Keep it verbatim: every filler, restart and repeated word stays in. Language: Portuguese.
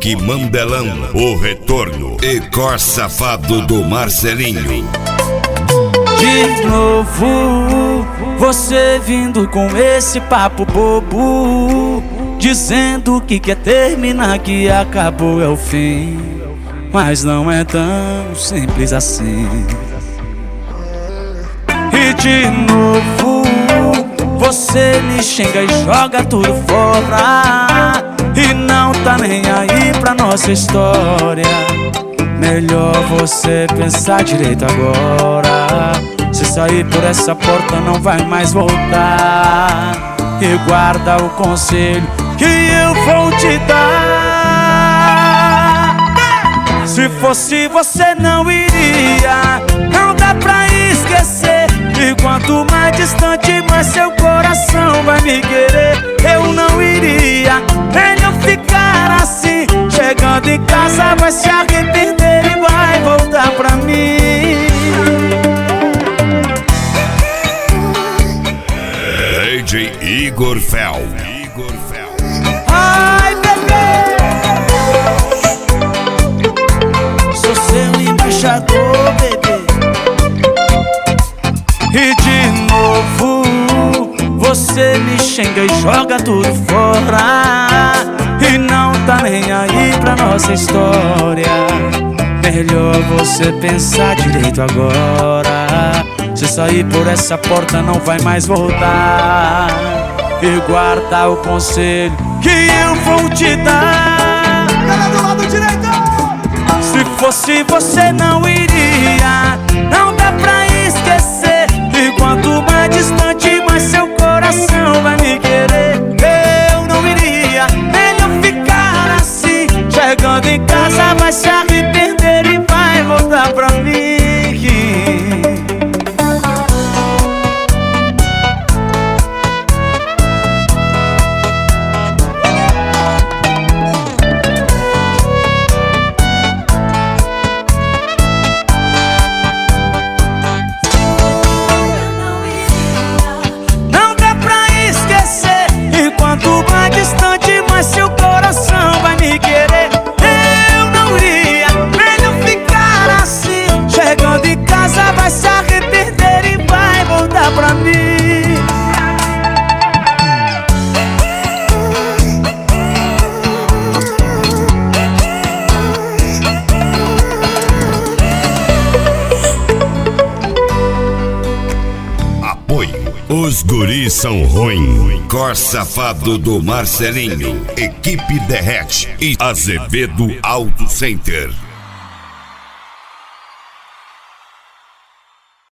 Rock Mandelão, O Retorno e Cor Safado do Marcelinho. De novo, você vindo com esse papo bobo, dizendo que quer terminar, que acabou é o fim. Mas não é tão simples assim. E de novo, você me xinga e joga tudo fora, e não tá nem aí pra nossa história. Melhor você pensar direito agora. Se sair por essa porta não vai mais voltar. E guarda o conselho que eu vou te dar. Se fosse você não iria, não dá pra esquecer. E quanto mais distante, mais seu coração vai me querer. Eu não iria, melhor ficar assim. Chegando em casa vai se arrepender e vai voltar pra mim. D J Igor Fel. Igor Fel. Ai, bebê, sou seu embaixador, bebê. E de novo, você me xinga e joga tudo fora, e não tá nem aí pra nossa história. Melhor você pensar direito agora. Se sair por essa porta não vai mais voltar. E guarda o conselho que eu vou te dar. Ela do lado direito. Se fosse você não iria, não dá pra esquecer. E quanto mais distante, mais seu coração vai me querer. Eu não iria, melhor ficar assim. Chegando em casa vai se arrepender e vai voltar pra mim. Quanto mais distante, mais seu coração vai me querer. Eu não iria, melhor ficar assim. Chegando em casa vai se arrepender e vai voltar pra mim. Apoio. Os guris são ruim. Cor Safado do Marcelinho, Equipe Derrete e Azevedo Auto Center.